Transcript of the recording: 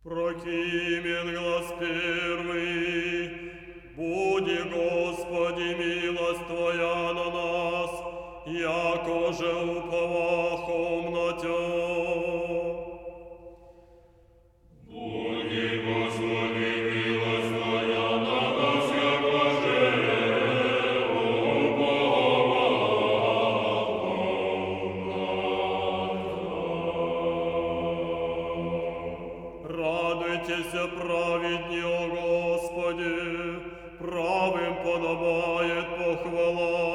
Прокимен глаз первый, буди, Господи, милость Твоя на нас, яко же уповахом на Тя. Буди, Господи, милость Твоя на нас, яко же уповахом на Тя. Радуйтесь, праведни, о Господи, правым подобает похвала.